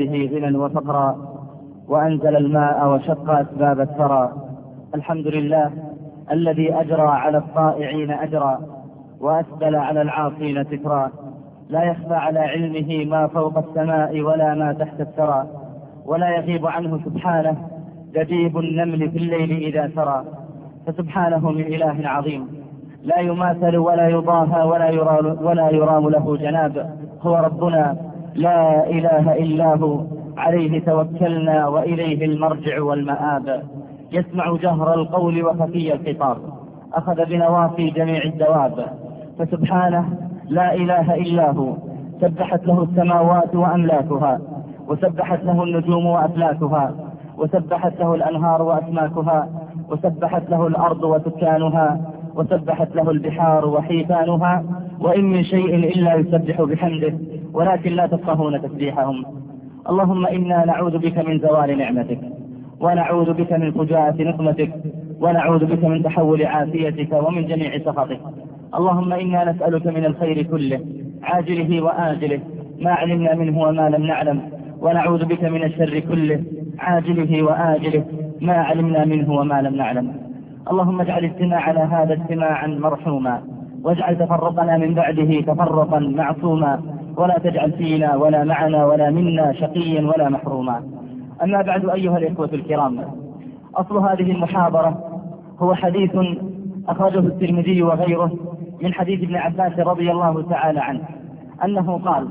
به غنى وفقرا، وأنزل الماء وشق أسباب الثرى. الحمد لله الذي أجرى على الطائعين أجرا، وأسبل على العاصين سترا. لا يخفى على علمه ما فوق السماء ولا ما تحت الثرى، ولا يغيب عنه سبحانه دبيب النمل في الليل إذا سرى. فسبحانه من إله عظيم لا يماثل ولا يضاهى ولا يرام له جناب. هو ربنا لا إله إلا هو، عليه توكلنا وإليه المرجع والمآب. يسمع جهر القول وخفي الخطاب، أخذ بنواصي جميع الدواب. فسبحانه لا إله إلا هو، سبحت له السماوات وأملاكها، وسبحت له النجوم وأفلاكها، وسبحت له الأنهار وأسماكها، وسبحت له الأرض وسكانها، وسبحت له البحار وحيتانها. وإن من شيء إلا يسبح بحمده ولكن لا تفقهون تسبيحهم. اللهم إنا نعوذ بك من زوال نعمتك، ونعوذ بك من فجاءة نقمتك، ونعوذ بك من تحول عافيتك ومن جميع سخطك. اللهم إنا نسألك من الخير كله عاجله وآجله ما علمنا منه وما لم نعلم، ونعوذ بك من الشر كله عاجله وآجله ما علمنا منه وما لم نعلم. اللهم اجعل اجتماعنا هذا اجتماعا مرحوما، واجعل تفرقنا من بعده تفرقا معصوما، ولا تجعل فينا ولا معنا ولا منا شقيا ولا محروما. أما بعد أيها الإخوة الكرام، أصل هذه المحاضرة هو حديث أخرجه الترمذي وغيره من حديث ابن عباس رضي الله تعالى عنه أنه قال: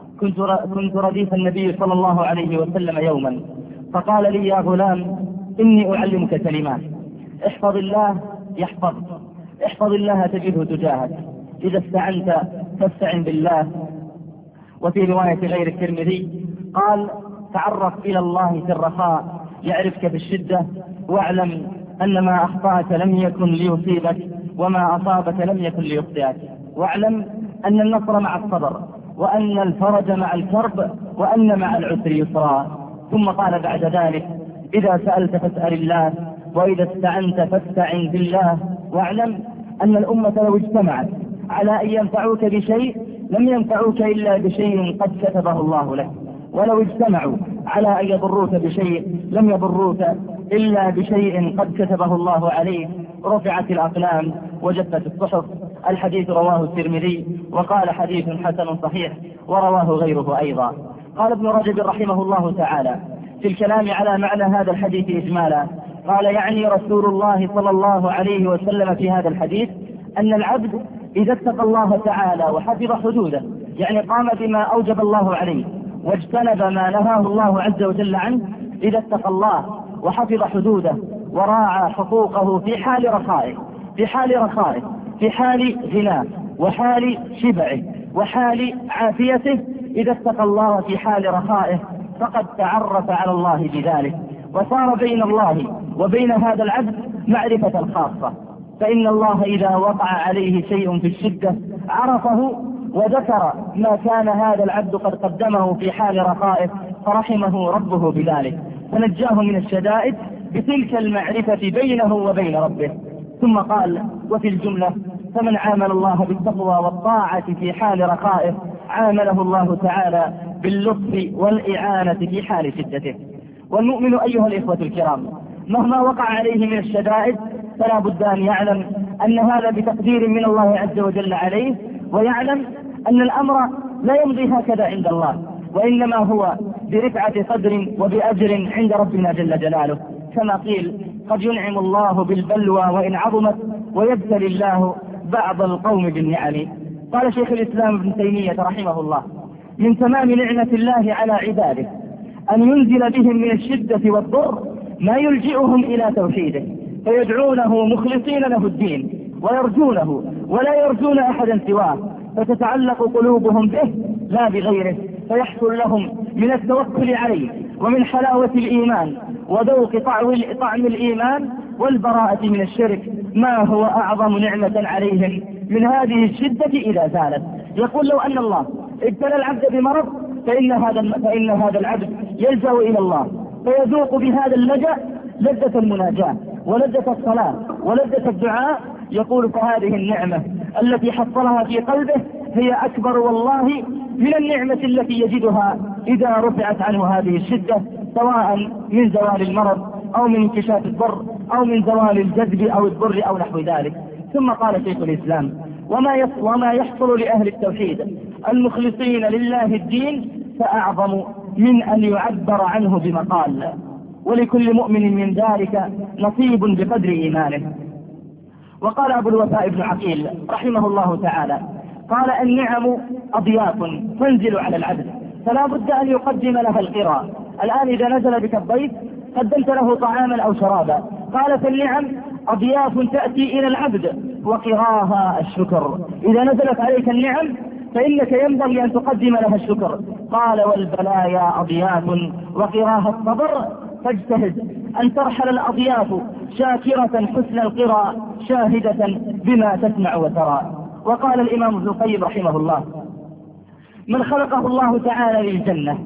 كنت رديف النبي صلى الله عليه وسلم يوما، فقال لي: يا غلام إني أعلمك كلمات، احفظ الله يحفظك، احفظ الله تجده تجاهك، إذا استعنت فاستعن بالله. وفي رواية غير الترمذي قال: تعرف إلى الله في الرخاء يعرفك في الشدة، واعلم أن ما أخطأك لم يكن ليصيبك، وما أصابك لم يكن ليخطئك، واعلم أن النصر مع الصبر، وأن الفرج مع الكرب، وأن مع العسر يسرا. ثم قال بعد ذلك: إذا سألت فاسأل الله، وإذا استعنت فاستعن بالله، واعلم أن الأمة لو اجتمعت على أن ينفعوك بشيء لم ينفعوك إلا بشيء قد كتبه الله لك، ولو اجتمعوا على أن يضروك بشيء لم يضروك إلا بشيء قد كتبه الله عليك. رفعت الأقلام وجفت الصحف. الحديث رواه الترمذي وقال: حديث حسن صحيح، ورواه غيره أيضا. قال ابن رجب رحمه الله تعالى في الكلام على معنى هذا الحديث إجمالا، قال: يعني رسول الله صلى الله عليه وسلم في هذا الحديث أن العبد إذا اتقى الله تعالى وحفظ حدوده، يعني قام بما أوجب الله عليه واجتنب ما نهاه الله عز وجل عنه، إذا اتقى الله وحفظ حدوده وراعى حقوقه في حال رخائه، في حال رخائه، في حال غناه وحال شبعه وحال عافيته، إذا اتقى الله في حال رخائه فقد تعرف على الله بذلك، وصار بين الله وبين هذا العبد معرفة الخاصة. فإن الله إذا وقع عليه شيء في الشدة عرفه وذكر ما كان هذا العبد قد قدمه في حال رخائه، فرحمه ربه بذلك، فنجاه من الشدائد بتلك المعرفة بينه وبين ربه. ثم قال: وفي الجملة فمن عامل الله بالتقوى والطاعة في حال رخائه عامله الله تعالى باللطف والإعانة في حال شدته. والمؤمن أيها الإخوة الكرام مهما وقع عليه من الشدائد فلا بد أن يعلم أن هذا بتقدير من الله عز وجل عليه، ويعلم أن الأمر لا يمضي هكذا عند الله، وإنما هو برفعة قدر وبأجر عند ربنا جل جلاله. كما قيل: قد ينعم الله بالبلوى وإن عظمت، ويبتلي الله بعض القوم بالنعم. قال شيخ الإسلام ابن تيمية رحمه الله: من تمام نعمة الله على عباده أن ينزل بهم من الشدة والضر ما يلجئهم إلى توحيده، فيدعونه مخلصين له الدين ويرجونه ولا يرجون أحدا سواه، فتتعلق قلوبهم به لا بغيره، فيحصل لهم من التوكل عليه ومن حلاوة الإيمان وذوق طعم الإيمان والبراءة من الشرك ما هو أعظم نعمة عليهم من هذه الشدة إذا زالت. يقول: لو أن الله ابتلى العبد بمرض فإن هذا العبد يلجأ إلى الله فيذوق بهذا اللجأ لذة المناجاة ولذة الصلاة ولذة الدعاء. يقول: فهذه النعمة التي حصلها في قلبه هي أكبر والله من النعمة التي يجدها إذا رفعت عنه هذه الشدة، سواء من زوال المرض أو من انكشاف الضر أو من زوال الجذب أو الضر أو نحو ذلك. ثم قال شيخ الإسلام: وما يحصل لأهل التوحيد المخلصين لله الدين فأعظم من أن يعبر عنه بمقال، ولكل مؤمن من ذلك نصيب بقدر إيمانه. وقال أبو الوفاء بن عقيل رحمه الله تعالى: قال: النعم أضياف تنزل على العبد فلا بد أن يقدم لها القراء. الآن إذا نزل بك الضيف قدمت له طعاما أو شرابا، قال: فالنعم أضياف تأتي إلى العبد وقراها الشكر. إذا نزلت عليك النعم فإنك ينبغي أن تقدم لها الشكر. قال: والبلايا أضياف وقراها الصبر، فاجتهد أن ترحل الأضياف شاكرة حسن القرى شاهدة بما تسمع وترى. وقال الإمام ابن القيم رحمه الله: من خلقه الله تعالى للجنة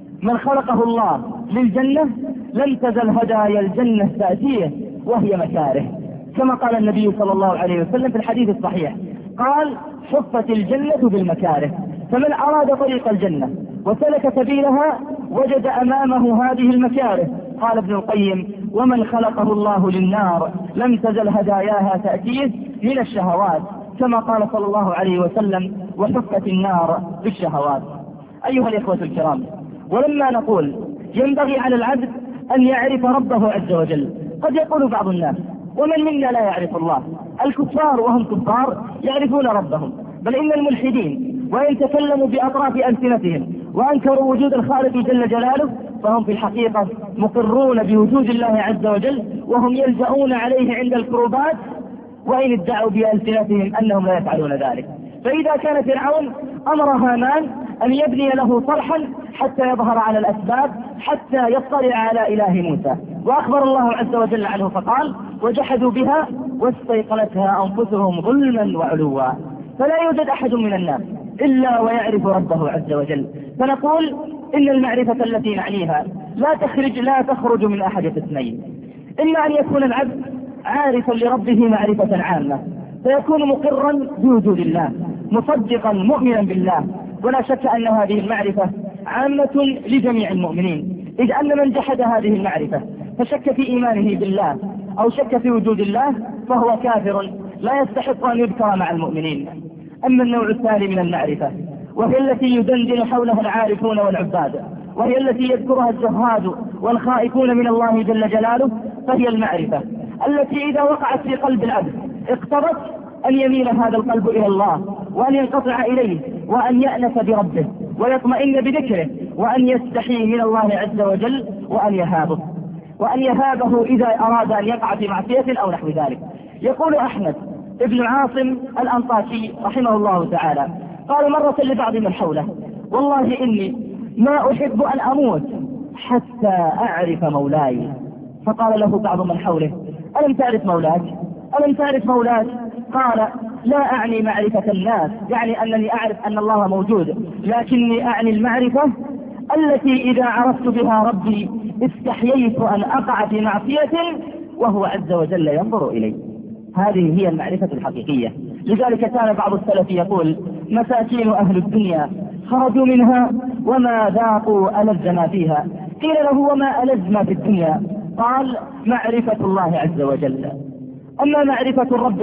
لم تزل هدايا الجنة تأتيه وهي مكاره، كما قال النبي صلى الله عليه وسلم في الحديث الصحيح، قال: حفت الجنة بالمكاره. فمن أراد طريق الجنة وسلك سبيلها وجد أمامه هذه المكاره. قال ابن القيم: ومن خلقه الله للنار لم تزل هداياها تأتيه من الشهوات، كما قال صلى الله عليه وسلم: وحفت النار بالشهوات. أيها الإخوة الكرام، ولما نقول ينبغي على العبد أن يعرف ربه عز وجل، قد يقول بعض الناس: ومن منا لا يعرف الله؟ الكفار وهم كفار يعرفون ربهم، بل إن الملحدين وإن تكلموا بأطراف ألسنتهم وأنكروا وجود الخالق جل جلاله فهم في الحقيقة مقرون بوجود الله عز وجل، وهم يلجؤون عليه عند الكروبات، وإن ادعوا بألسنتهم أنهم لا يفعلون ذلك. فإذا كان فرعون أمر هامان أن يبني له صرحا حتى يظهر على الأسباب حتى يطلع على إله موسى، وأخبر الله عز وجل عنه فقال: وجحدوا بها واستيقنتها أنفسهم ظلما وعلوا. فلا يوجد أحد من الناس إلا ويعرف ربه عز وجل. فنقول إن المعرفة التي نعنيها لا تخرج من أحد اثنين: إما أن يكون العبد عارفا لربه معرفة عامة فيكون مقرا بوجود الله مصدقا مؤمنا بالله، ولا شك أن هذه المعرفة عامة لجميع المؤمنين، إذ أن من جحد هذه المعرفة فشك في إيمانه بالله أو شك في وجود الله فهو كافر لا يستحق أن يذكر مع المؤمنين. أما النوع الثاني من المعرفة وهي التي يدندن حولها العارفون والعباد، وهي التي يذكرها الزهاد والخائفون من الله جل جلاله، فهي المعرفة التي إذا وقعت في قلب العبد اقتضت أن يميل هذا القلب إلى الله وأن ينقطع إليه وأن يأنس بربه ويطمئن بذكره وأن يستحي من الله عز وجل وأن يهابه إذا أراد أن يقع في معصية أو نحو ذلك. يقول أحمد ابن عاصم الأنطاكي رحمه الله تعالى: قال مرة لبعض من حوله: والله إني ما أحب أن أموت حتى أعرف مولاي. فقال له بعض من حوله: ألم تعرف مولاك؟ قال: لا أعني معرفة الناس، يعني أنني أعرف أن الله موجود، لكني أعني المعرفة التي إذا عرفت بها ربي استحييت أن أقع في معصية وهو عز وجل ينظر إلي. هذه هي المعرفة الحقيقية. لذلك كان بعض السلف يقول: مساكين أهل الدنيا خرجوا منها وما ذاقوا ألذ ما فيها. قيل له: وما ألذ ما في الدنيا؟ قال: معرفة الله عز وجل. أما معرفة الرب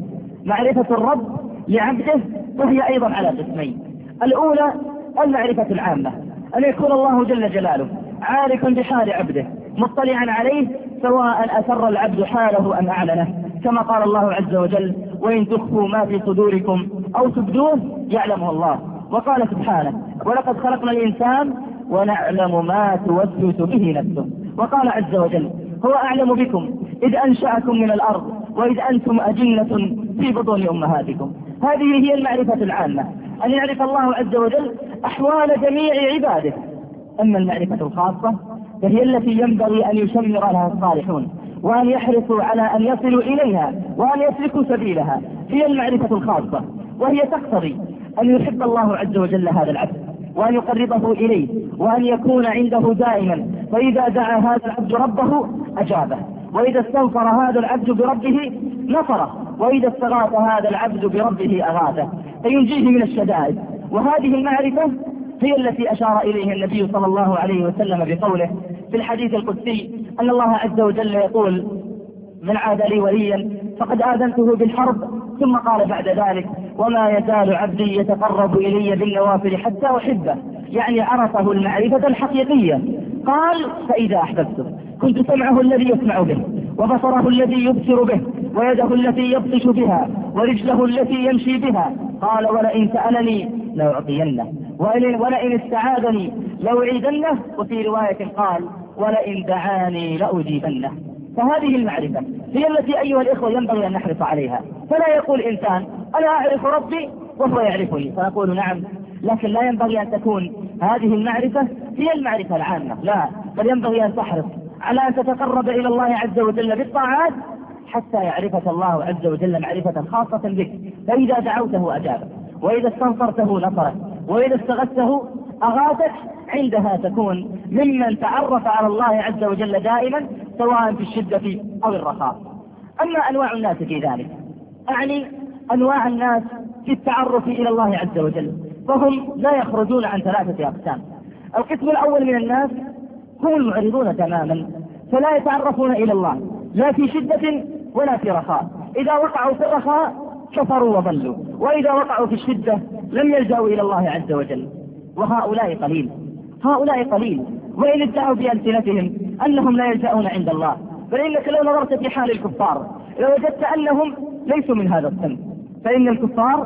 لعبده فهي أيضا على قسمين: الأولى المعرفة العامة، أن يكون الله جل جلاله عارفا بحال عبده مطلعا عليه سواء أسر العبد حاله أم أعلنه، كما قال الله عز وجل: وإن تخفوا ما في صدوركم أو تبدوه يعلمه الله. وقال سبحانه: ولقد خلقنا الإنسان ونعلم ما توسوس به نفسه. وقال عز وجل: هو أعلم بكم إذ أنشأكم من الأرض وإذ أنتم أجنة في بطون أمهاتكم. هذه هي المعرفة العامة، أن يعرف الله عز وجل أحوال جميع عباده. أما المعرفة الخاصة فهي التي ينبغي أن يشمر لها الصالحون وأن يحرصوا على أن يصلوا إليها وأن يسلكوا سبيلها. هي المعرفة الخاصة، وهي تقتضي أن يحب الله عز وجل هذا العبد وأن يقربه إليه وأن يكون عنده دائما، فإذا دعا هذا العبد ربه أجابه، وإذا استنصر هذا العبد بربه نصره، وإذا استغاث هذا العبد بربه أغاثه، فينجيه من الشدائد. وهذه المعرفة هي التي أشار إليها النبي صلى الله عليه وسلم بقوله في الحديث القدسي أن الله عز وجل يقول: من عاد لي وليا فقد آذنته بالحرب. ثم قال بعد ذلك: وما يزال عبدي يتقرب إلي بالنوافل حتى أحبه، يعني عرفه المعرفة الحقيقية. قال: فإذا أحببته كنت سمعه الذي يسمع به، وبصره الذي يبصر به، ويده التي يبطش بها، ورجله التي يمشي بها. قال: ولئن سألني لأعطينه، ولئن استعاذني لأعيذنه. وفي رواية قال: ولئن دعاني لأجيبنه. فهذه المعرفة هي التي أيها الإخوة ينبغي أن نحرص عليها. فلا يقول إنسان: أنا أعرف ربي وهو يعرفني، فنقول نعم، لكن لا ينبغي أن تكون هذه المعرفة هي المعرفة العامة، لا، بل ينبغي أن تحرص على أن تتقرب إلى الله عز وجل بالطاعات حتى يعرفك الله عز وجل معرفة خاصة بك. فإذا دعوته أجابك، وإذا استنصرته نصرك، وإذا استغثته أغاثك. عندها تكون ممن تعرف على الله عز وجل دائما، سواء في الشدة أو الرخاء. أما أنواع الناس في ذلك، أعني أنواع الناس في التعرف إلى الله عز وجل، فهم لا يخرجون عن 3 أقسام. القسم الأول من الناس هم المعرضون تماما، فلا يتعرفون إلى الله لا في شدة ولا في رخاء. إذا وقعوا في الرخاء كفروا وضلوا، وإذا وقعوا في الشدة لم يلجأوا إلى الله عز وجل. وهؤلاء قليل، هؤلاء قليل، وإن ادعوا بألسنتهم أنهم لا يلجأون عند الله. فإنك لو نظرت في حال الكفار لوجدت أنهم ليسوا من هذا الصنف. فإن الكفار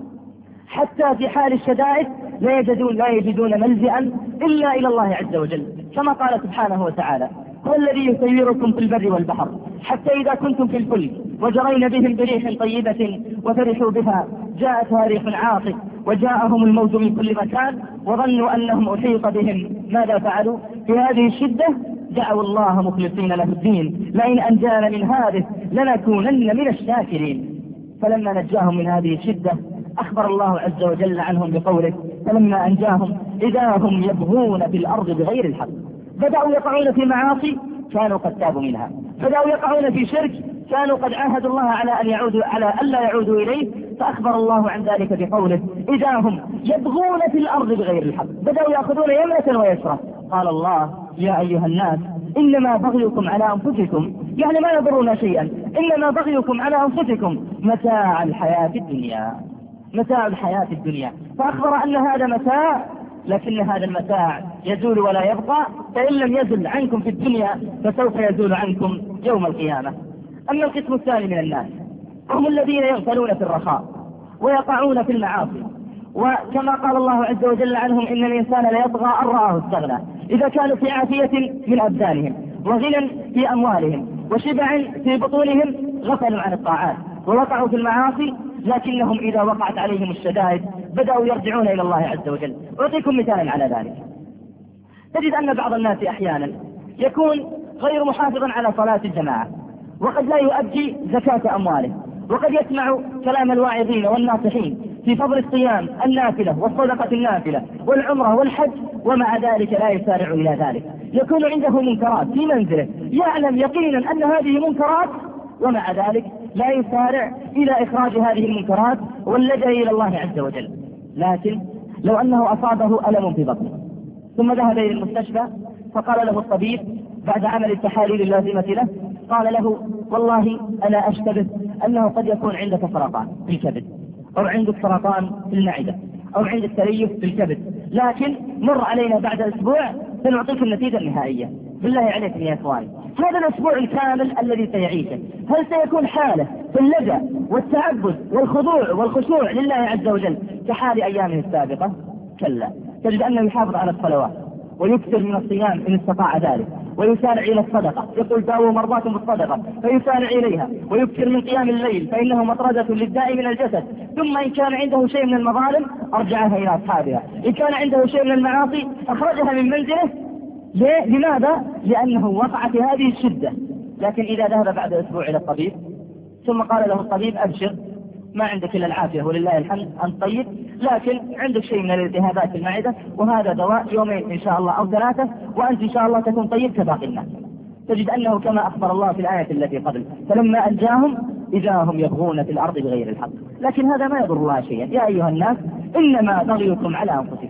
حتى في حال الشدائد لا يجدون ملجأ إلا إلى الله عز وجل، كما قال سبحانه وتعالى: هو الذي يسيركم في البر والبحر حتى إذا كنتم في الفلك وجرين بهم بريح طيبة وفرحوا بها جاءتها ريح عاصف وجاءهم الموت من كل مكان وظنوا أنهم أحيط بهم. ماذا فعلوا في هذه الشدة؟ دعوا الله مخلصين له الدين: لئن أنجانا من هذه لنكونن من الشاكرين. فلما نجاهم من هذه الشدة أخبر الله عز وجل عنهم بقوله: فلما أنجاهم إذا هم يبغون في الأرض بغير الحق. بدأوا يقعون في معاصي كانوا قد تابوا منها، بدأوا يقعون في شرك كانوا قد عاهدوا الله على ألا يعودوا إليه، فأخبر الله عن ذلك بقوله: إذا هم يبغون في الأرض بغير الحق. بدأوا يأخذون يمنة ويسرى. قال الله: يا أيها الناس إنما بغيكم على أنفسكم، يعني ما يضرون شيئا، إنما بغيكم على أنفسكم متاع الحياة الدنيا، متاع الحياة الدنيا. فأخبر أن هذا متاع، لكن هذا المتاع يزول ولا يبقى، فإن لم يزل عنكم في الدنيا فسوف يزول عنكم يوم القيامة. أما القسم الثاني من الناس هم الذين يغفلون في الرخاء ويقعون في المعاصي، وكما قال الله عز وجل عنهم: إن الإنسان ليطغى أن رآه استغنى. إذا كانوا في عافية من أبدانهم، وغنى في أموالهم، وشبع في بطونهم، غفلوا عن الطاعات ووقعوا في المعاصي، لكنهم إذا وقعت عليهم الشدائد بدأوا يرجعون إلى الله عز وجل. أعطيكم مثالا على ذلك. تجد أن بعض الناس أحيانا يكون غير محافظا على صلاة الجماعة، وقد لا يؤدي زكاة أمواله، وقد يسمع كلام الواعظين والناصحين في فضل الصيام النافلة والصدقة النافلة والعمرة والحج، ومع ذلك لا يسارع إلى ذلك. يكون عنده منكرات في منزله، يعلم يقينا أن هذه منكرات، ومع ذلك لا يسارع إلى إخراج هذه المنكرات واللجأ إلى الله عز وجل. لكن لو أنه أصابه ألم في بطنه ثم ذهب إلى المستشفى فقال له الطبيب بعد عمل التحاليل اللازمة له، قال له: والله أنا أشتبه أنه قد يكون عندك سرطان في الكبد، أو عندك سرطان في المعدة، أو عندك تليف في الكبد، لكن مر علينا بعد أسبوع سنعطيك النتيجة النهائية. بالله عليكم يا إخواني، هذا الأسبوع الكامل الذي سيعيشه هل سيكون حاله في اللجأ والتعبد والخضوع والخشوع لله عز وجل كحال أيامه السابقة؟ كلا. تجد أنه يحافظ على الصلوات ويكثر من الصيام إن استطاع ذلك، ويسارع إلى الصدقة، يقول: داووا مرضاكم بالصدقة، فيسارع إليها، ويكثر من قيام الليل فإنه مطردة للداء من الجسد. ثم إن كان عنده شيء من المظالم أرجعها إلى أصحابها، إن كان عنده شيء من المعاصي أخرجها من منزله. لماذا؟ لأنه وقع في هذه الشدة. لكن إذا ذهب بعد أسبوع إلى الطبيب ثم قال له الطبيب: أبشر، ما عندك إلا العافية ولله الحمد أنت طيب، لكن عندك شيء من الالتهابات في المعدة، وهذا دواء يومين إن شاء الله أو 3 وأنت إن شاء الله تكون طيب كباقي الناس. تجد أنه كما أخبر الله في الآية التي قبل: فلما أنجاهم إذا هم يبغون في الأرض بغير الحق. لكن هذا ما يضر الله شيئا. يا أيها الناس إنما بغيكم على أنفسكم،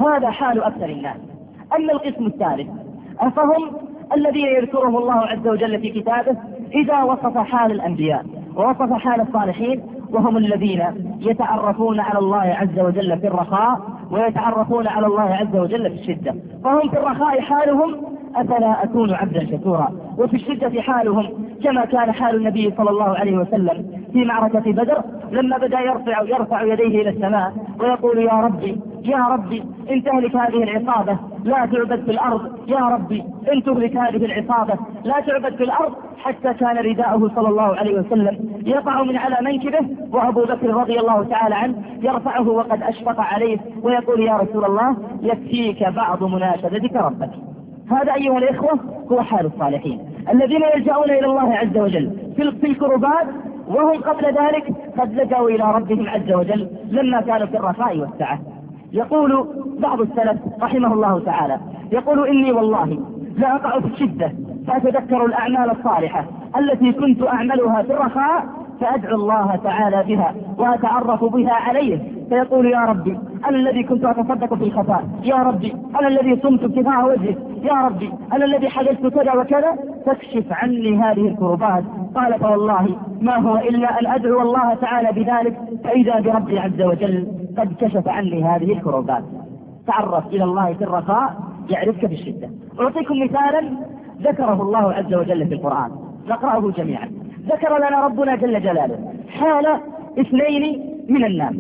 هذا حال أكثر الناس. أما القسم الثالث فهم الذين يذكرهم الله عز وجل في كتابه إذا وصف حال الأنبياء ووصف حال الصالحين، وهم الذين يتعرفون على الله عز وجل في الرخاء ويتعرفون على الله عز وجل في الشدة. فهم في الرخاء حالهم أفلا أكون عبدا شكورا، وفي الشدة حالهم كما كان حال النبي صلى الله عليه وسلم في معركة بدر لما بدأ يرفع يديه إلى السماء ويقول يا ربي يا ربي إن تهلك هذه العصابة لا تعبد في الأرض، يا ربي إن تهلك هذه العصابة لا تعبد في الأرض، حتى كان رداءه صلى الله عليه وسلم يقع من على منكبه، وأبو بكر رضي الله تعالى عنه يرفعه وقد أشفق عليه ويقول يا رسول الله يكفيك بعض مناشدتك ربك. هذا أيها الإخوة هو حال الصالحين الذين يلجأون إلى الله عز وجل في الكربات، وهم قبل ذلك قد لجأوا إلى ربهم عز وجل لما كانوا في الرخاء والسعة. يقول بعض السلف رحمه الله تعالى يقول إني والله لا أقع في الشدة فأتذكر الأعمال الصالحة التي كنت أعملها في الرخاء فأدعو الله تعالى بها وأتعرف بها عليه، فيقول يا ربي أنا الذي كنت أتصدق في الخفاء، يا ربي أنا الذي صمت ابتغاء وجهك، يا ربي أنا الذي حدثت كذا وكذا فاكشف عني هذه الكربات. قال فوالله ما هو إلا أن أدعو الله تعالى بذلك فإذا بربي عز وجل قد كشف عني هذه الكربات. تعرف إلى الله في الرخاء يعرفك في الشدة. أعطيكم مثالا ذكره الله عز وجل في القرآن نقرأه جميعا. ذكر لنا ربنا جل جلاله حال اثنين من الناس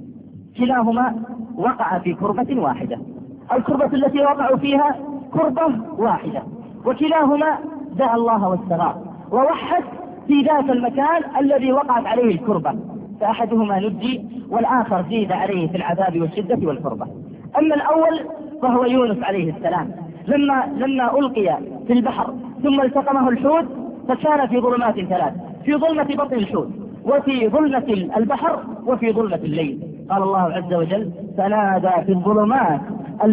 كلاهما وقع في كربة واحدة، الكربة التي وقعوا فيها كربة واحدة، وكلاهما دعا الله واستغاث ووحد في ذات المكان الذي وقعت عليه الكربة، فأحدهما نجي والآخر زيد عليه في العذاب والشدة والكربة. أما الأول فهو يونس عليه السلام لما ألقي في البحر ثم التقمه الحوت فكان في ظلمات ثلاث، في ظلمة بطن الحوت وفي ظلمة البحر وفي ظلمة الليل. قال الله عز وجل فنادى في الظلمات أن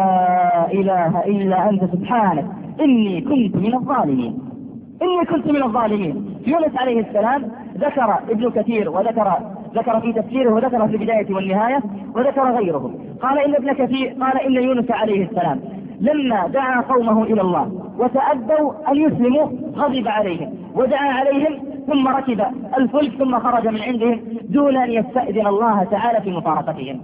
لا إله إلا أنت سبحانك إني كنت من الظالمين. إني كنت من الظالمين. يونس عليه السلام ذكر ابن كثير ذكر في تفسيره وذكر في البداية والنهاية وذكر غيره. قال إن ابن كثير قال إن يونس عليه السلام لما دعا قومه إلى الله وتأبوا أن يسلموا غضب عليهم ودعا عليهم ثم ركب الفلك ثم خرج من عندهم دون أن يستأذن الله تعالى في مفارقتهم،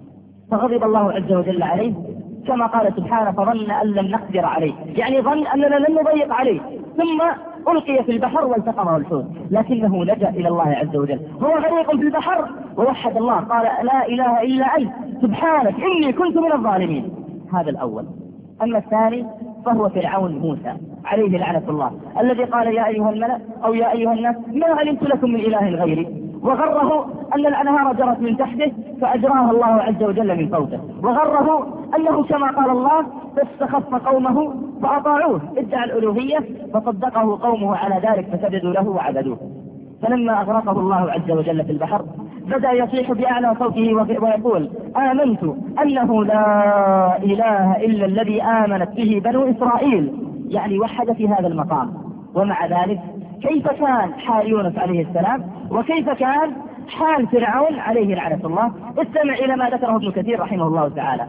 فغضب الله عز وجل عليه كما قال سبحانه فظن أن لم نقدر عليه، يعني ظن أننا لن نضيق عليه، ثم ألقي في البحر والتقمه الحوت، لكنه لجأ إلى الله عز وجل هو غريق في البحر ووحد الله قال لا إله إلا أنت سبحانك إني كنت من الظالمين. هذا الأول. أما الثاني فهو فرعون موسى عليه لعنة الله الذي قال يا أيها الملأ أو يا أيها الناس ما علمت لكم من إله غيري، وغره أن الأنهار جرت من تحته فأجراها الله عز وجل من فوقه، وغره أنه كما قال الله فاستخف قومه فأطاعوه ادعى الألوهية فصدقه قومه على ذلك فسجدوا له وعبدوه. فلما أغرقه الله عز وجل في البحر بدأ يصيح بأعلى صوته ويقول آمنت أنه لا إله إلا الذي آمنت به بنو إسرائيل، يعني وحد في هذا المقام. ومع ذلك كيف كان حال يونس عليه السلام وكيف كان حال فرعون عليه لعنة الله؟ استمع إلى ما ذكره ابن كثير رحمه الله تعالى.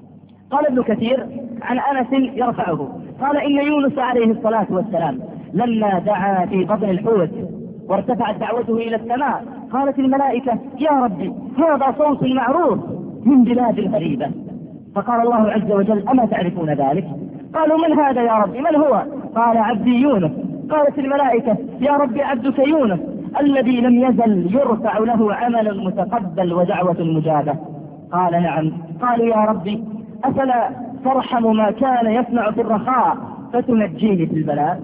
قال ابن كثير عن أنس يرفعه قال إن يونس عليه الصلاة والسلام لما دعا في بطن الحوت وارتفعت دعوته إلى السماء قالت الملائكة يا ربي هذا صوت معروف من بلاد غريبة، فقال الله عز وجل أما تعرفون ذلك؟ قالوا من هذا يا ربي من هو؟ قال عبدي يونس. قالت الملائكة يا ربي عبدك يونس الذي لم يزل يرفع له عمل متقبل ودعوة مجابة. قال نعم. قالوا يا ربي أفلا ترحم ما كان يصنع في الرخاء فتنجيه في البلاء؟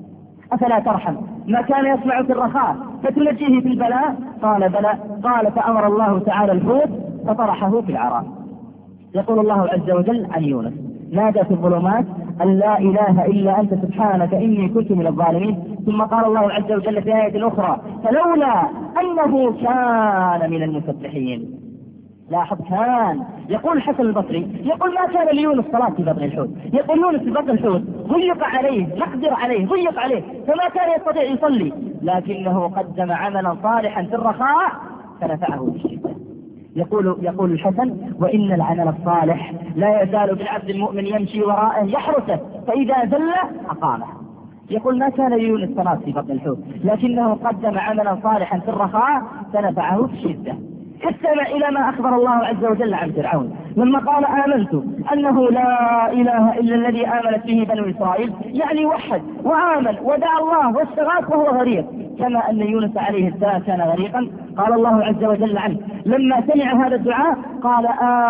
أفلا ترحم ما كان يصنع في الرخاء فتنجيه في البلاء؟ قال بلى. قال فأمر الله تعالى الحوت فطرحه في العراء. يقول الله عز وجل عن يونس نادى في الظلمات أن لا إله إلا أنت سبحانك إني كنت من الظالمين. ثم قال الله عز وجل في آية أخرى فلولا أنه كان من المسبحين. لاحظ كان. يقول الحسن البصري يقول ما كان ليونس صلاة في بطن الحوت، يقول يونس في بطن الحوت ضيق عليه نقدر عليه ضيق عليه فما كان يستطيع يصلي، لكنه قدم عملا صالحا في الرخاء فنفعه في الشدة. يقول الحسن: وإن العمل الصالح لا يزال بالعبد المؤمن يمشي وراءه يحرسه، فإذا زل أقامه. يقول: ما كان ليونس صلاة في بطن الحوت، لكنه قدم عملا صالحا في الرخاء فنفعه في الشدة. استمع إلى ما أخبر الله عز وجل عن فرعون لما قال: آمنت أنه لا إله إلا الذي آمنت به بنو إسرائيل، يعني وحد وآمن ودعا الله واستغاث وهو غريق، كما أن يونس عليه السلام كان غريقا. قال الله عز وجل عنه لما سمع هذا الدعاء قال: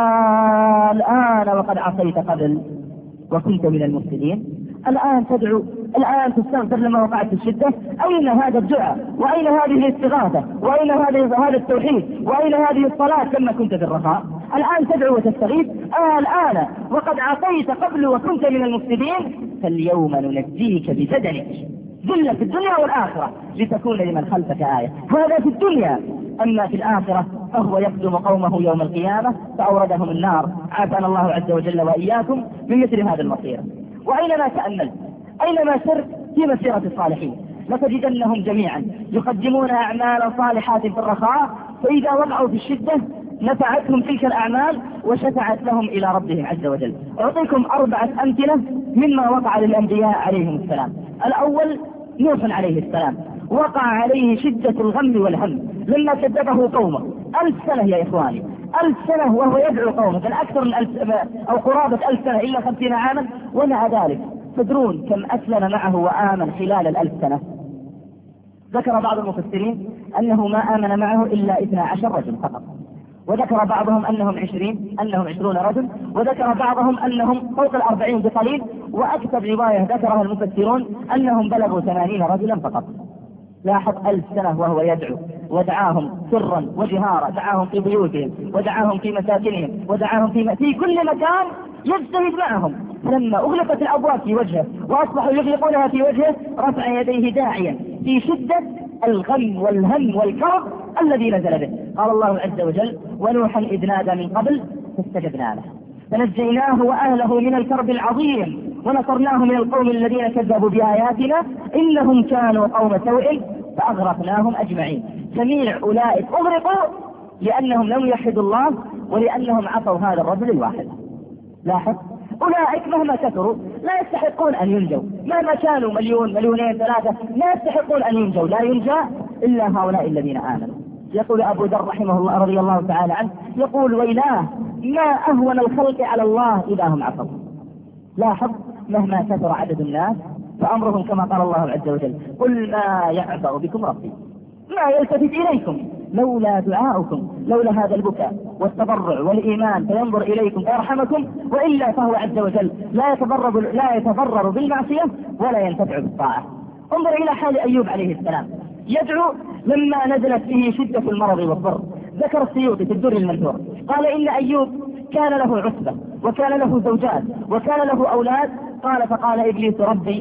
الآن وقد عصيت قبل وكنت من المفسدين. الآن تدعو، الآن تستغفر لما وقعت في الشدة. أين هذا الدعاء؟ وأين هذه الاستغاثة؟ وأين هذا التوحيد؟ وأين هذه الصلاة لما كنت في الرخاء؟ الآن تدعو وتستغيث. الآن وقد عصيت قبل وكنت من المفسدين، فاليوم ننجيك ببدنك، ذلة في الدنيا والآخرة لتكون لمن خلفك آية. هذا في الدنيا، أما في الآخرة فهو يقدم قومه يوم القيامة فأوردهم النار. عافانا الله عز وجل وإياكم من مثل هذا المصير. وأينما تأملت، أينما سرت في مسيرة الصالحين، لتجدنهم جميعا يقدمون أعمال صالحات في الرخاء، فإذا وقعوا في الشدة نفعتهم تلك الأعمال وشفعت لهم إلى ربهم عز وجل. أعطيكم 4 أمثلة مما وقع للأنبياء عليهم السلام. الأول نوح عليه السلام، وقع عليه شدة الغم والهم لما كذبه قومه 1000 سنة يا إخواني، 1000 سنة وهو يدعو قومه، بل أكثر من 1000 أو قرابة 1000 سنة إلا 50 عاما. ومع ذلك تدرون كم أسلم معه وآمن خلال 1000 سنة؟ ذكر بعض المفسرين أنه ما آمن معه إلا 12 رجل فقط، وذكر بعضهم أنهم 20 رجل، وذكر بعضهم أنهم فوق 40 بقليل، وأكثر رواية ذكرها المفسرون أنهم بلغوا 80 رجلا فقط. لاحظ 1000 سنة وهو يدعو، ودعاهم سرا وجهارا، دعاهم في بيوتهم ودعاهم في مساكنهم ودعاهم في كل مكان يجتهد معهم. لما أغلقت الأبواب في وجهه وأصبحوا يغلقونها في وجهه رفع يديه داعيا في شدة الغم والهم والكرب الذي نزل به. قال الله عز وجل: ونوحا إذ نادى من قبل فاستجبنا له فنجيناه وأهله من الكرب العظيم ونصرناه من القوم الذين كذبوا بآياتنا إنهم كانوا قوم سوء فأغرقناهم أجمعين. جميع أولئك أغرقوا لأنهم لم يوحدوا الله ولأنهم عصوا هذا الرجل الواحد. لاحظ، أولئك مهما كثروا لا يستحقون أن ينجوا، مهما كانوا 1,000,000 2,000,000 3 لا يستحقون أن ينجوا، لا ينجى إلا هؤلاء الذين آمنوا. يقول أبو ذر رحمه الله رضي الله تعالى عنه، يقول: ويلاه ما أهون الخلق على الله إذا هم عصوا. لاحظ، مهما كثر عدد الناس فأمرهم كما قال الله عز وجل: قل ما يعبأ بكم ربي ما يلتفت إليكم لولا دعاؤكم، لولا هذا البكاء والتضرع والإيمان فينظر إليكم فيرحمكم، وإلا فهو عز وجل لا يتضرر بالمعصية ولا ينتفع بالطاعة. انظر إلى حال أيوب عليه السلام، يدعو لما نزلت فيه شدة المرض والضر. ذكر السيوطي في الدر المنثور قال: إن أيوب كان له عصبة وكان له زوجات وكان له أولاد. قال: فقال إبليس: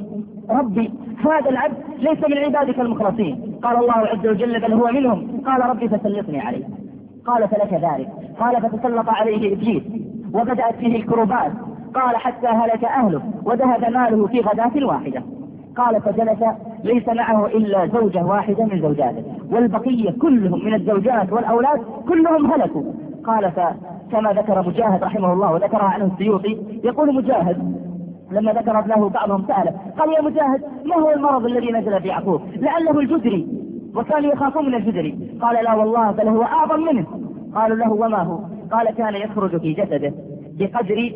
ربي هذا العبد ليس من عبادك المخلصين. قال الله عز وجل: بل هو منهم. قال: ربي فسلطني عليه. قال: فلك ذلك. قال: فتسلط عليه إبليس وبدأت فيه الكربات. قال: حتى هلك أهله وذهب ماله في غداة واحدة. قال: فجلس ليس معه إلا زوجة واحدة من زوجاته، والبقية كلهم من الزوجات والأولاد كلهم هلكوا. قال: كما ذكر مجاهد رحمه الله وذكرها عنه السيوطي، يقول مجاهد لما ذكر ابنه بعضهم سأله قال: يا مجاهد ما هو المرض الذي نزل في يعقوب؟ لعله الجدري، وكانوا يخافون من الجدري. قال: لا والله بل هو أعظم منه. قالوا له: وما هو؟ قال: كان يخرج في جسده بقدر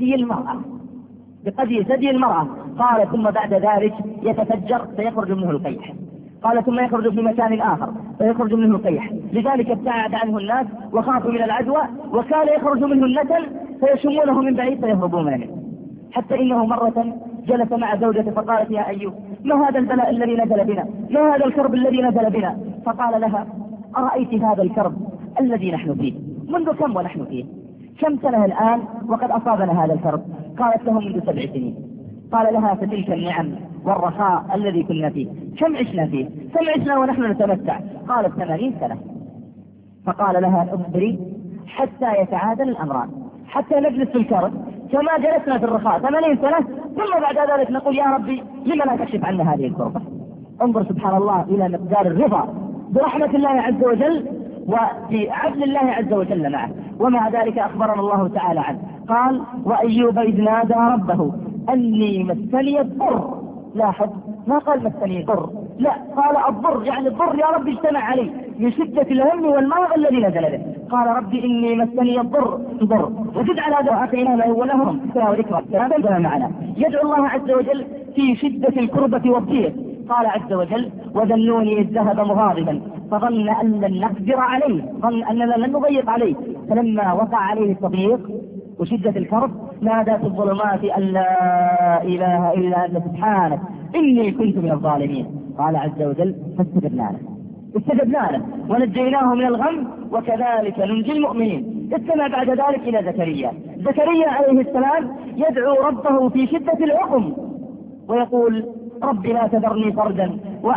ثدي المرأة. قال: ثم بعد ذلك يتفجر فيخرج منه القيح. قال: ثم يخرج في مكان آخر فيخرج منه القيح، لذلك ابتعد عنه الناس وخافوا من العدوى، وكان يخرج منه النتل فيشمونه من بعيد فيهربون منه. حتى إنه مرة جلس مع زوجته فقالت: يا أيوب ما هذا البلاء الذي نزل بنا؟ ما هذا الكرب الذي نزل بنا؟ فقال لها: أرأيت هذا الكرب الذي نحن فيه منذ كم ونحن فيه؟ كم سنة الآن وقد أصابنا هذا الكرب؟ قالت له: منذ 7 سنين. قال لها: فتلك النعم والرخاء الذي كنا فيه كم عشنا فيه؟ كم عشنا ونحن نتمتع؟ قالت: 80 سنة. فقال لها: اصبري حتى يتعادل الأمران، حتى نجلس في الكرب كما جلسنا في الرخاء 80 سنة، ثم بعد ذلك نقول: يا ربي لما لا تكشف عنا هذه الكربة؟ انظر سبحان الله إلى مقدار الرضا برحمة الله عز وجل وفي عدل الله عز وجل معه. ومع ذلك أخبرنا الله تعالى عنه قال: وأيوب إذ نادى ربه أني مسني الضر. لاحظ، ما قال مسني ضر، لا، قال الضر، يعني الضر يا رب اجتمع علي من شدة الهم والمرض الذي نزل به. قال: ربي إني مسني الضر. وزد على هذا وآتينا له ولهم وذكرى كما معنا. يدعو الله عز وجل في شدة الكربة والضيق. قال عز وجل: وذنوني إذ ذهب مغاضبا فظن أن لن نقدر عليه، ظن أننا لن نضيق عليه، فلما وقع عليه التضييق وشدة الكرب نادى في الظلمات أن لا إله إلا أنت سبحانك إني كنت من الظالمين. قال عز وجل: فاستجبنا له ونجيناه من الغم وكذلك ننجي المؤمنين. استمع بعد ذلك إلى زكريا عليه السلام يدعو ربه في شدة العقم ويقول: رب لا تذرني فردا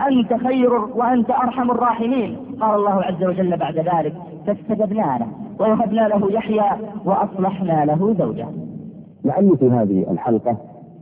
وأنت أرحم الراحمين. قال الله عز وجل بعد ذلك: فاستجبنا له ووهبنا له يحيى وأصلحنا له زوجه. لعلي في هذه الحلقة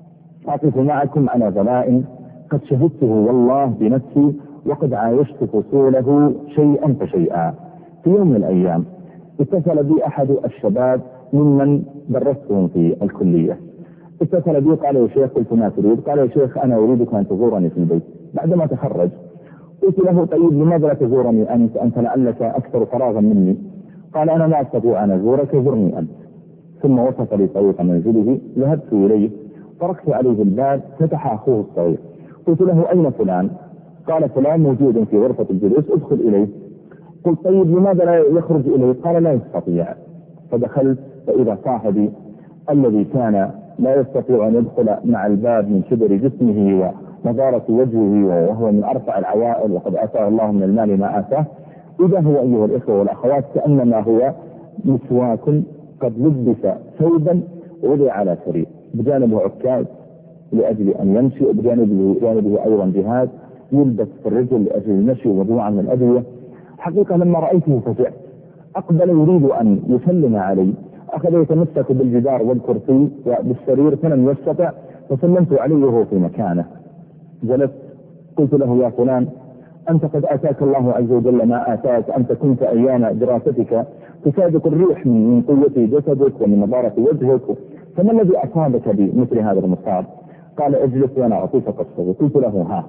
أقف معكم على غباء قد شهدته والله بنفسي وقد عايشت فصوله شيئا فشيئا. في يوم من الأيام اتصل بي أحد الشباب ممن درستهم في الكلية، اتصل بي قال: يا شيخ، قلت: ما تريد؟ قال: يا شيخ، أنا أريدك أن تزورني في البيت بعدما تخرج. قلت له: طيب لماذا لا تزورني أنت لعلك أكثر فراغا مني؟ قال: أنا لا أستطيع أن أزورك، زرني أنت. ثم وصف لي طريق منزله، ذهبت إليه، طرقت عليه الباب، فتح أخوه الصغير. قلت له: أين فلان؟ قال: فلان موجود في غرفة الجلوس، ادخل إليه. قلت: طيب لماذا لا يخرج إليه؟ قال: لا يستطيع. فدخلت فإذا صاحبي الذي كان لا يستطيع أن يدخل مع الباب من كبر جسمه ونضارة وجهه وهو من أرفع العوائل وقد آتاه الله من المال ما آتاه، إذا هو أيها الإخوة والأخوات كأنما هو مسواك قد لبس ثوبا ووضع على سرير، بجانبه عكاز لأجل أن يمشي، وبجانبه أيضا جهاز يلبس في الرجل لأجل المشي، ومجموعة من الأدوية. حقيقة لما رأيته فزعت. أقبل يريد أن يسلم علي، أخذ يتمسك بالجدار والكرسي وبالسرير فلم يستطع، فسلمت عليه وهو في مكانه. جلست، قلت له: يا فلان، أنت قد آتاك الله عز وجل ما آتاك، أنت كنت أيام دراستك تسابق الريح من قوة جسدك ومن نضارة وجهك، فما الذي أصابك بمثل هذا المصاب؟ قال: اجلس وأنا أعطيك قصته. قلت له: ها.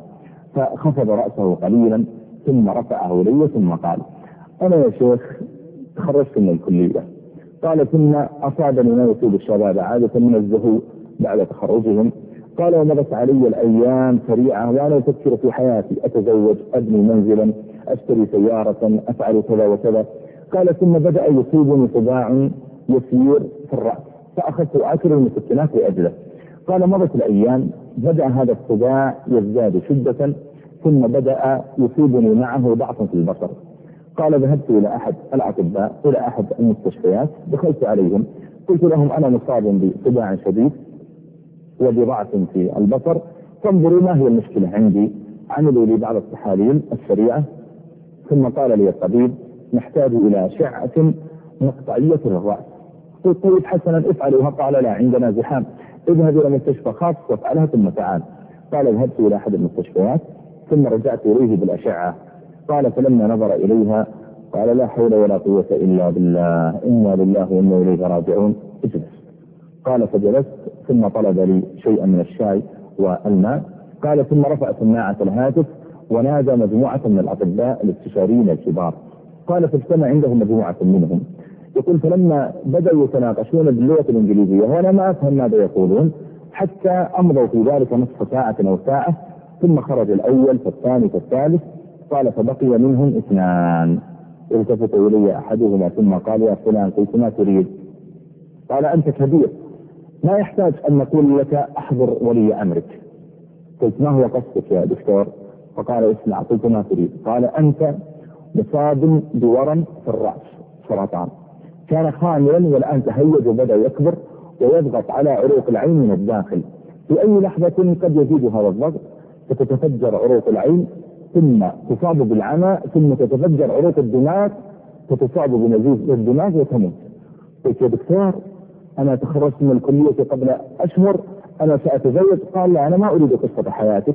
فخفض رأسه قليلا ثم رفعه لي ثم قال: أنا يا شيخ تخرجت من الكلية. قال: ثم أصابني ما يصيب الشباب عادة من الزهو بعد تخرجهم. قال: ومضت علي الأيام سريعة وأنا أفكر في حياتي، أتزوج، أبني منزلا، أشتري سيارة، أفعل كذا وكذا. قال: ثم بدأ يصيبني صداع يسير في الرأس، فأخذت آكل المسكنات لأجله. قال: مضت الأيام، بدأ هذا الصداع يزداد شدة، ثم بدأ يصيبني معه ضعف في البصر. قال: ذهبت إلى أحد الأطباء، إلى أحد المستشفيات، دخلت عليهم، قلت لهم: أنا مصاب بصداع شديد وبضعف في البصر، فانظروا ما هي المشكلة عندي. عملوا لي بعض التحاليل السريعة، ثم قال لي الطبيب: نحتاج إلى أشعة مقطعية للرأس. قلت: طيب حسنا، افعلوها. قال: لا، عندنا زحام، اذهب إلى مستشفى خاص وافعلها ثم تعال. قال: ذهبت إلى أحد المستشفيات ثم رجعت إليه بالأشعة. قال: فلما نظر إليها قال: لا حول ولا قوة إلا بالله، إنا لله وإنا إليه راجعون، اجلس. قال: فجلست، ثم طلب لي شيئا من الشاي والماء. قال: ثم رفع سماعة الهاتف ونادى مجموعة من الأطباء الاستشاريين الكبار. قال: فاجتمع عنده مجموعة منهم. يقول: فلما بدأوا يتناقشون باللغة الإنجليزية وأنا ما أفهم ماذا يقولون، حتى أمضوا في ذلك نصف ساعة أو ساعة، ثم خرج الأول فالثاني فالثالث. قال: فبقي منهم 2. التفت إلي أحدهما ثم قال: يا فلان. قلت: ما تريد؟ قال: أنت كبير، ما يحتاج أن نقول لك أحضر ولي أمرك. قلت: ما هو قصدك يا دكتور؟ فقال: اسمع. قلت: ما تريد؟ قال: أنت مصاب بورم في الرأس، سرطان، كان خاملا والآن تهيج وبدأ يكبر ويضغط على عروق العين من الداخل. في أي لحظة قد يزيد هذا الضغط فتتفجر عروق العين، ثم تصاب بالعمى، ثم تتفجر عروق الدماغ فتصاب بنزيف الدماغ وتموت. قلت: يا دكتور، أنا تخرجت من الكلية قبل أشهر، أنا سأتزوج. قال: لا، أنا ما أريد قصة حياتك،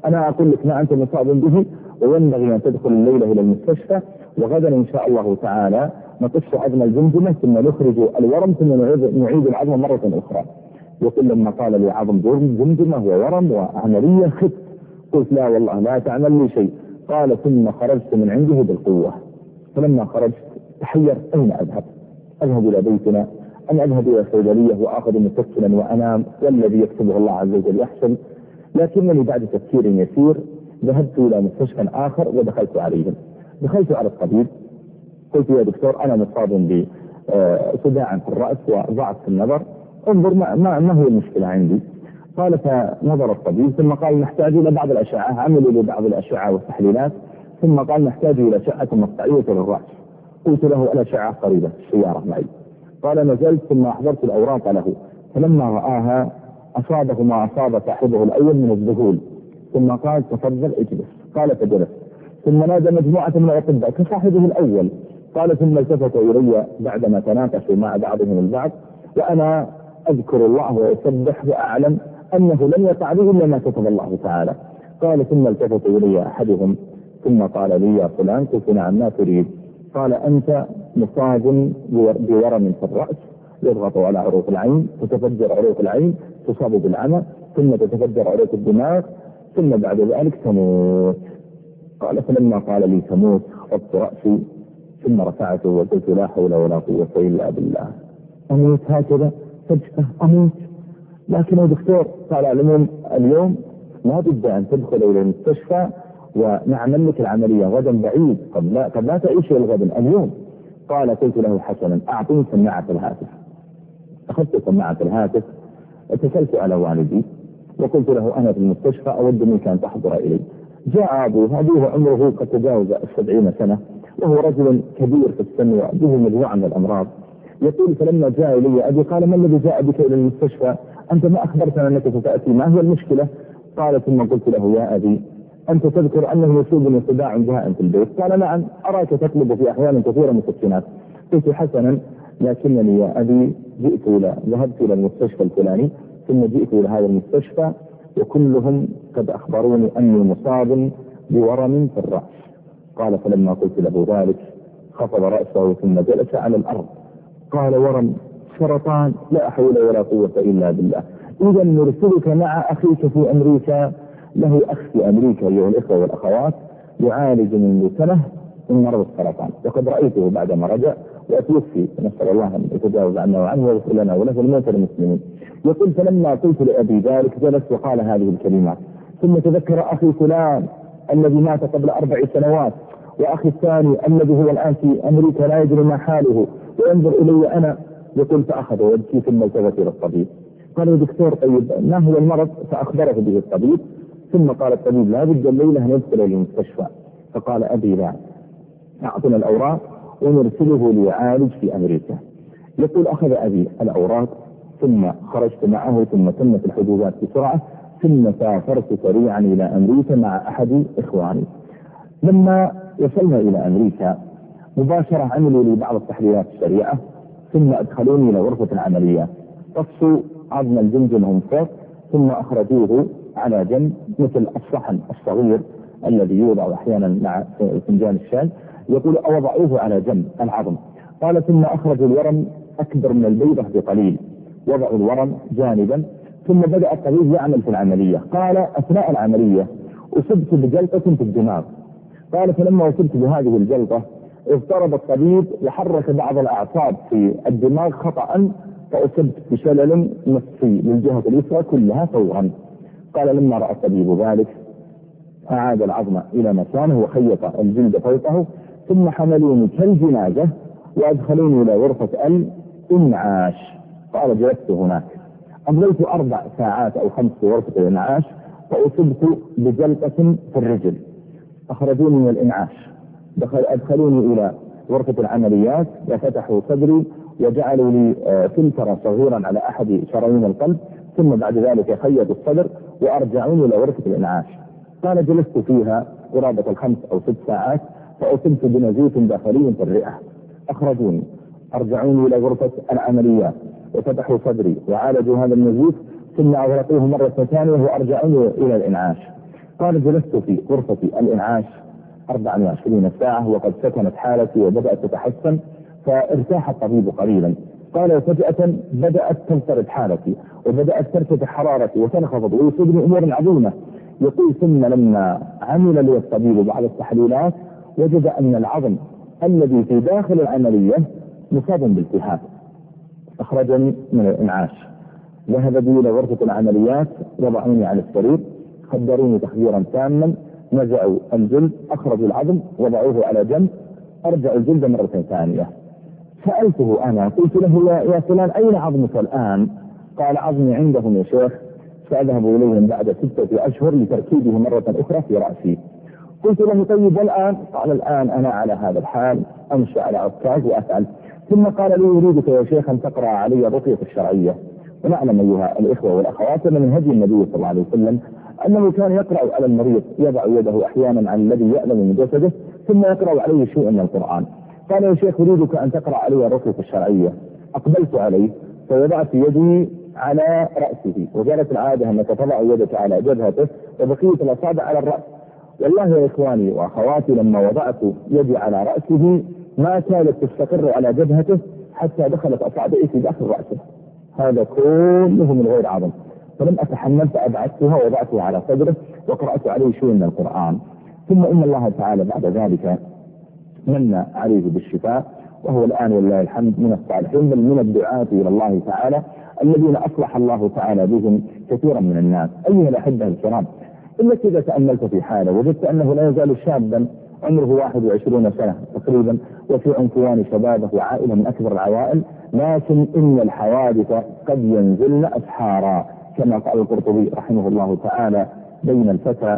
أنا أقول لك ما أنت مصاب به وينبغي أن تدخل الليلة إلى المستشفى، وغدا إن شاء الله تعالى نقص عظم الجمجمة ثم نخرج الورم ثم نعيد العظم مرة أخرى. يقول لما قال لي عظم جمجمة وورم وعملية خفت، قلت لا والله لا تعمل لي شيء. قال ثم خرجت من عنده بالقوة. فلما خرجت تحير أين أذهب؟ أذهب إلى بيتنا أم أذهب إلى الصيدلية وآخذ متكلا وأنام والذي يكتبه الله عز وجل يحسن؟ لكنني بعد تفكير يسير ذهبت إلى مستشفى آخر ودخلت عليهم. دخلت على الطبيب قلت يا دكتور أنا مصاب بصداع في الرأس وضعف في النظر، انظر ما هو المشكلة عندي. قال فنظر الطبيب ثم قال نحتاج إلى بعض الأشعة، عملوا لي بعض الأشعة والتحليلات ثم قال نحتاج إلى أشعة مقطعية للرأس. قلت له الأشعة قريبة السيارة معي. قال نزلت ثم أحضرت الأوراق له، فلما رآها أصابه ما أصاب صاحبه الأول من الذهول، ثم قال تفضل اجلس. قال فجلس، ثم نادى مجموعة من الأطباء كصاحبه الأول. قال ثم التفت إلي بعدما تناقشوا مع بعضهم البعض وأنا أذكر الله وأسبح وأعلم أنه لن يقع به إلا ما كتب الله تعالى. قال ثم التفت إلي أحدهم ثم قال لي يا فلان. قلت نعم ما تريد؟ قال أنت مصاب بورم في الرأس يضغط على عروق العين، تتفجر عروق العين، تصاب بالعمى، ثم تتفجر عروق الدماغ، ثم بعد ذلك تموت. قال فلما قال لي تموت خفضت رأسي ثم رفعته وقلت لا حول ولا قوة إلا بالله. أموت هكذا فجأة أموت؟ لكن يا دكتور قال اليوم لا بد أن تدخل إلى المستشفى ونعمل لك العملية غدا بعيد، قد لا تعيش الغد اليوم. قال قلت له حسنا أعطني سماعة الهاتف. أخذت سماعة الهاتف اتصلت على والدي وقلت له أنا في المستشفى أود منك أن تحضر إلي. جاء أبوه عمره قد تجاوز 70 سنة وهو رجل كبير في السن وعنده مجموعة من الأمراض. يقول فلما جاء إلي أبي قال ما الذي جاء بك إلى المستشفى؟ أنت ما أخبرتنا أنك ستأتي، ما هي المشكلة؟ قال ثم قلت له يا أبي أنت تذكر أنه يصيبني صداع دائم في البيت؟ قال نعم أراك تطلب في أحيان كثيرة مسكنات. قلت حسنا لكنني يا أبي ذهبت إلى المستشفى الفلاني ثم جئت إلى هذا المستشفى وكلهم قد أخبروني أني مصاب بورم في الرأس. قال فلما قلت له ذلك خفض رأسه ثم جلس على الأرض. قال ورم سرطان؟ لا حول ولا قوة إلا بالله. إذا نرسلك مع أخيك في أمريكا، له أخ في أمريكا أيها الإخوة والأخوات يعالج منذ سنة من مرض السرطان وقد رأيته بعدما رجع وأتوفي، نسأل الله أن يتجاوز عنا وعنه ويغفر لنا وله الموتى المسلمين. يقول فلما قلت لأبي ذلك جلس وقال هذه الكلمات ثم تذكر أخي فلان الذي مات قبل 4 سنوات وأخي الثاني الذي هو الآن في أمريكا لا يدري ما حاله وينظر إلي أنا. يقول فأخذ وجهي ثم التفت إلى الطبيب قال يا دكتور طيب ما هو المرض؟ فأخبره به الطبيب ثم قال الطبيب لا بد الليلة ندخل إلى المستشفى. فقال أبي لا، أعطنا الأوراق ونرسله ليعالج في أمريكا. يقول أخذ أبي الأوراق ثم خرجت معه ثم تمت الحجوزات بسرعة ثم سافرت سريعا إلى أمريكا مع أحد إخواني. لما وصلنا إلى أمريكا مباشرة عملوا لي بعض التحليلات السريعة ثم أدخلوني إلى غرفة العمليات، قصوا عظم الجمجمة من فوق ثم أخرجوه على جنب مثل الصحن الصغير الذي يوضع أحيانا مع فنجان الشاي. يقول وضعوه على جنب العظم. قال ثم أخرجوا الورم أكبر من البيضة بقليل، وضعوا الورم جانبا ثم بدأ الطبيب يعمل في العملية. قال أثناء العملية أصبت بجلطة في الدماغ. قال فلما أصبت بهذه الجلطة اضطرب الطبيب وحرك بعض الأعصاب في الدماغ خطأ فأصبت بشلل نصفي للجهة اليسرى كلها فورا. قال لما رأى الطبيب ذلك أعاد العظم إلى مكانه وخيط الجلد فوقه ثم حملوني كالجنازة وأدخلوني إلى غرفة الإنعاش. قال جلست هناك أمضيت 4 ساعات أو 5 في غرفة الإنعاش فأصبت بجلطة في الرجل. أخرجوني من الإنعاش أدخلوني إلى غرفة العمليات وفتحوا صدري وجعلوا لي فلترا صغيرا على أحد شرايين القلب ثم بعد ذلك خيطوا الصدر وأرجعوني إلى غرفة الإنعاش. قال جلست فيها قرابة 5 أو 6 ساعات فأصبت بنزيف داخلي في الرئة. أخرجوني أرجعوني إلى غرفة العمليات وفتحوا صدري وعالجوا هذا النزيف ثم أغلقوه مرة ثانية وأرجعوني إلى الإنعاش. قال جلست في غرفة الإنعاش 24 ساعة وقد سكنت حالتي وبدأت تتحسن، فارتاح الطبيب قليلا. قال وفجأة بدأت تضطرب حالتي وبدأت ترتفع حرارتي وتنخفض ويصيبني أمور عظيمة. يقول ثم لما عمل لي الطبيب بعض التحليلات وجد أن العظم الذي في داخل العملية مصاب بالتهاب. أخرجني من الإنعاش، ذهب بي إلى غرفة العمليات، وضعوني على السرير، خدروني تخديرا تاما، نزعوا الجلد، أخرجوا العظم، وضعوه على جنب، أرجعوا الجلد مرة ثانية. سألته أنا، قلت له يا فلان أين عظمك الآن؟ قال عظمي عندهم يا شيخ، سأذهب إليهم بعد 6 أشهر لتركيبه مرة أخرى في رأسي. قلت له طيب والآن؟ قال الآن أنا على هذا الحال أمشي على عكاز وأفعل. ثم قال لي يريدك يا شيخ أن تقرأ علي الرقية الشرعية. ونعلم أيها الإخوة والأخوات أن من هدي النبي صلى الله عليه وسلم أنه كان يقرأ على المريض، يضع يده أحيانا على الذي يألم من جسده ثم يقرأ عليه شيئا من القرآن. قال يا شيخ أريدك أن تقرأ علي الرقية الشرعية. أقبلت عليه فوضعت يدي على رأسه، وجرت العادة أنك تضع يدك على جبهته وبقية الأصابع على الرأس. والله يا إخواني وأخواتي لما وضعت يدي على رأسه ما كانت تستقر على جبهته حتى دخلت أصابعي في داخل رأسه، هذا كله من غير عظم. فلم أتحمل فأبعدتها ووضعتها على صدره وقرأت عليه شيء من القرآن. ثم إن الله تعالى بعد ذلك من عليه بالشفاء، وهو الآن ولله الحمد من الصالحين بل من الدعاة إلى الله تعالى الذين أصلح الله تعالى بهم كثيرا من الناس. أيها الأحبة الكرام، إلا إذا تأملت في حاله وجدت أنه لا يزال شابا عمره 21 سنة تقريبا، وفي عنفوان شبابه وعائلة من أكبر العوائل، لكن إن الحوادث قد ينزلن أسحارا كما قال القرطبي رحمه الله تعالى: بين الفتى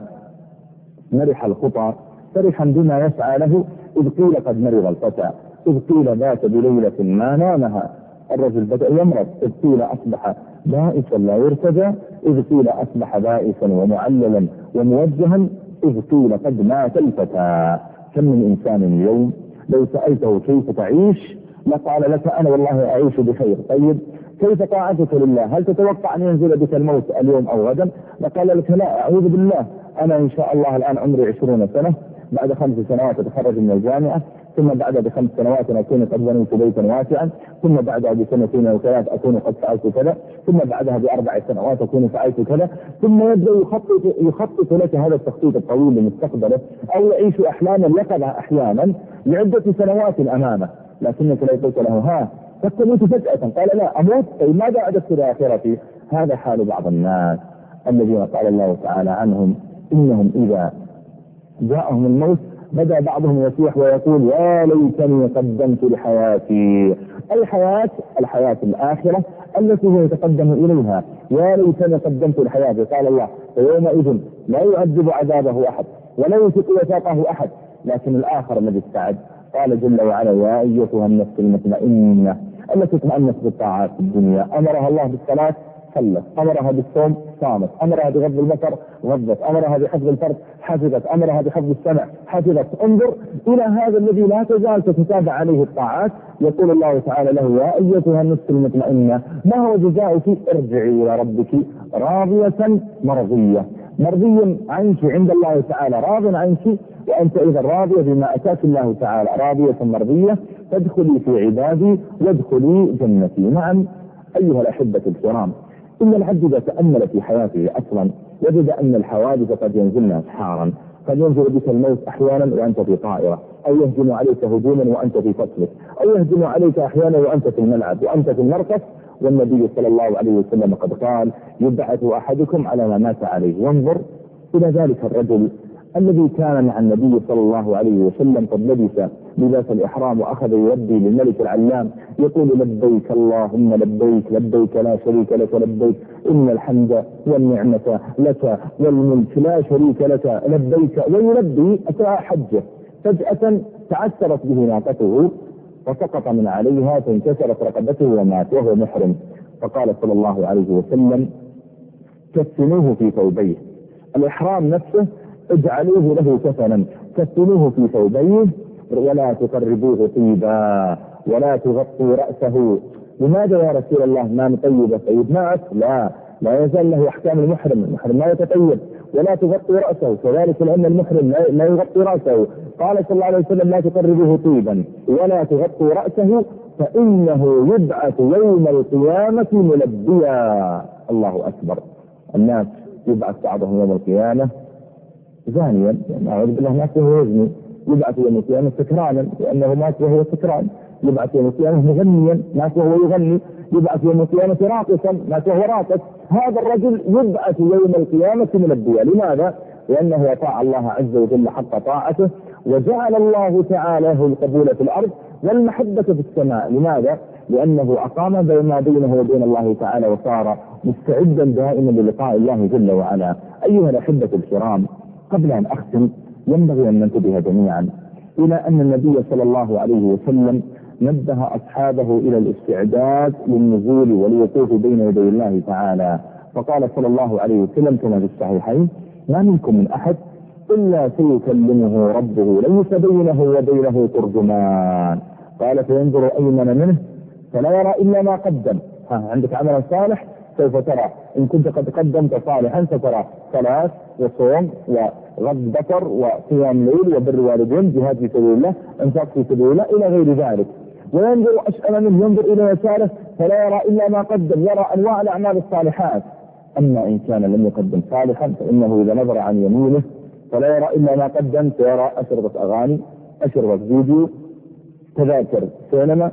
مرح الخطى فرحا بما يسعى له، إذ قيل قد مرض الفتى، إذ قيل بات بليلة ما نامها. الرجل بدأ يمرض، إذ قيل أصبح بائسا لا يرتجى، إذ قيل أصبح بائسا ومعللا وموجها، إذ قيل قد مات الفتى. كم من إنسان اليوم لو سألته كيف تعيش لقال لك أنا والله أعيش بخير. طيب كيف طاعتك لله؟ هل تتوقع أن ينزل بك الموت اليوم أو غدا؟ لقال لك لا أعوذ بالله، أنا إن شاء الله الآن عمري 20 سنة، بعد 5 سنوات أتخرج من الجامعة، ثم بعد ب5 سنوات أكون قد بنيت بيتا واسعا، ثم بعدها ب2 أو 3 أكون قد فعلت كذا، ثم بعدها ب4 سنوات أكون فعلت كذا، ثم يبدأ يخطط لك هذا التخطيط الطويل لمستقبله، أو يعيش أحلاما يقظها أحيانا لعدة سنوات أمامه، لكنك لو قلت له ها فتموت فجأة قال لا أموت، طيب ماذا أعددت لآخرتي؟ هذا حال بعض الناس الذين قال الله تعالى عنهم إنهم إذا جاءهم الموت بدأ بعضهم يصيح ويقول يا ليتني قدمت لحياتي. الحياة الآخرة التي هو يتقدم إليها، يا ليتني قدمت لحياتي. قال الله فيومئذ لا يعذب عذابه أحد ولا يوثق وثاقه أحد، لكن الآخر الذي استعد قال جل وعلا يا أيتها النفس المطمئنة التي اطمأنت بالطاعات في الدنيا، أمرها الله بالصلاة صلت، أمرها بالصوم صامت، أمرها بغض البصر غضت، أمرها بحفظ الفرد حفظت، أمرها بحفظ السمع حفظت. انظر إلى هذا الذي لا تزال تتتابع عليه الطاعات. يقول الله تعالى له يا أيتها النفس المطمئنة ما هو جزاؤك؟ ارجعي إلى ربك راضية مرضية. مرضي عنك عند الله تعالى، راض عنك، وأنت إذا راضية بما أتاك الله تعالى راضية مرضية فادخلي في عبادي وادخلي جنتي. نعم أيها الأحبة الكرام، إن العبد إذا تأمل في حياته أصلا وجد أن الحوادث قد ينزلن أسحارا، قد ينزل بك الموت أحيانا وأنت في طائرة، أو يهجم عليك هجوما وأنت في فصلك، أو يهجم عليك أحيانا وأنت في الملعب وأنت في المركز. والنبي صلى الله عليه وسلم قد قال يبعث أحدكم على ما مات عليه. وانظر إلى ذلك الرجل الذي كان مع النبي صلى الله عليه وسلم قد لبس لباس الإحرام وأخذ يودي للملك العلام يقول لبيك اللهم لبيك لبيك لا شريك لك لبيك إن الحمد والنعمة لك والملك لا شريك لك لبيك. ويلبي أثناء حجه فجأة تعثرت به ناقته فسقط من عليها فانكسرت رقبته ومات وهو محرم. فقال صلى الله عليه وسلم كفنوه في ثوبيه. الإحرام نفسه اجعلوه له كفنا، كفنوه في ثوبيه ولا تقربوه طيبا ولا تغطوا رأسه. لماذا يا رسول الله ما نطيب سيد؟ لا يزال له أحكام المحرم لا يتطيب ولا تغطي رأسه، كذلك لأن المحرم لا يغطي رأسه. قال صلى الله عليه وسلم لا تقربه طيبا ولا تغطي رأسه فإنه يبعث يوم القيامة ملبيا. الله أكبر. الناس يبعث بعضهم يوم القيامة زانيا، يعني أعوذ بالله، ناس وهو يزني، يبعث يوم القيامة سكرانا لأنه مات وهو سكران، يبعث يوم القيامة مغنيا، مات وهو يغني، يبعث يوم القيامة راقصا، مات وهو راقص. هذا الرجل يبعث يوم القيامة ملبيا. لماذا؟ لأنه أطاع الله عز وجل حق طاعته، وجعل الله تعالى له القبول في الأرض والمحبة في السماء. لماذا؟ لأنه أقام ما بينه وبين الله تعالى وصار مستعدا دائما للقاء الله جل وعلا. أيها الأحبة الكرام، قبل أن أختم ينبغي أن ننتبه جميعا إلى أن النبي صلى الله عليه وسلم نبه أصحابه إلى الاستعداد للنزول والوقوف بين يدي الله تعالى، فقال صلى الله عليه وسلم كما في الصحيحين: ما منكم من أحد إلا سيكلمه ربه ليس بينه وبينه ترجمان. قال: فينظر أيمن منه فلا يرى إلا ما قدم. عندك عمل صالح سوف ترى، إن كنت قد قدمت صالحا سترى صلاة وصوم وغض بصر وقيام ليل وبر والدين، جهاد في سبيل الله، انفاق في سبيل الله، إلى غير ذلك. وينظر أشأم منه، ينظر إلى يساره فلا يرى إلا ما قدم، يرى أنواع الأعمال الصالحات. أما إن كان لم يقدم صالحا فإنه إذا نظر عن يمينه فلا يرى إلا ما قدم، سيرى أشرطة أغاني، أشرطة فيديو، تذاكر سينما،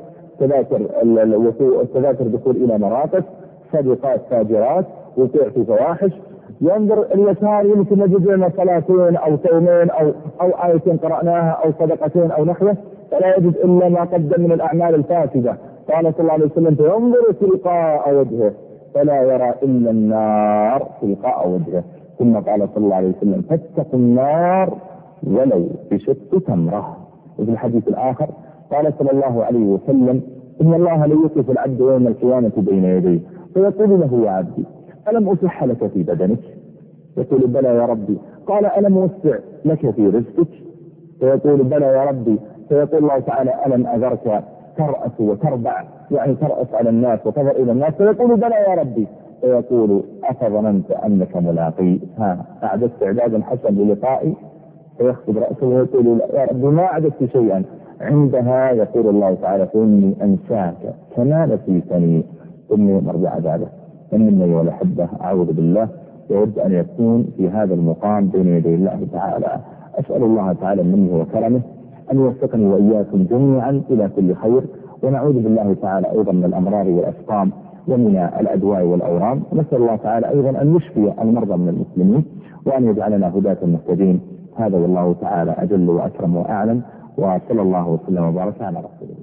تذاكر دخول إلى مراقص، صدقات فاجرات، وقوع في فواحش. ينظر اليسار يمكن نجد لنا صلاتين أو صومين أو آيتين قرأناها أو صدقتين أو نحوه، فلا يجد إلا ما قدم من الأعمال الفاسدة. قال صلى الله عليه وسلم: فينظر تلقاء وجهه فلا يرى إلا النار تلقاء وجهه. ثم قال صلى الله عليه وسلم: فاتقوا النار ولو بشق تمرة. وفي الحديث الآخر قال صلى الله عليه وسلم: إن الله ليوقف العبد يوم القيامة بين يديه فيقول له: يا عبدي ألم أصح لك في بدنك؟ يقول: بلى يا ربي. قال: ألم أوسع لك في رزقك؟ فيقول: بلى يا ربي. فيقول الله تعالى: ألم أذرك ترأس وتربع، يعني ترأس على الناس وتظهر إلى الناس؟ فيقول: بلى يا ربي. فيقول: أفظننت أنك ملاقي؟ أعددت إعدادا حسنا للقائي؟ فيخفض رأسه ويقول: يا ربي ما أعددت شيئا. عندها يقول الله تعالى: فإني أنساك كما نسيتني. ثم مرجع ذلك. إنما أيها الأحبة، أعوذ بالله، يود أن يكون في هذا المقام بين يدي الله تعالى. أسأل الله تعالى منه وكرمه أن يوفقني وإياكم جميعا إلى كل خير، ونعوذ بالله تعالى أيضا من الأمراض والأسقام ومن الأدواء والأورام. نسأل الله تعالى أيضا أن يشفي المرضى من المسلمين وأن يجعلنا هداة مهتدين. هذا والله تعالى أجل وأكرم وأعلم، وصلى الله وسلم وبارك على رسول الله.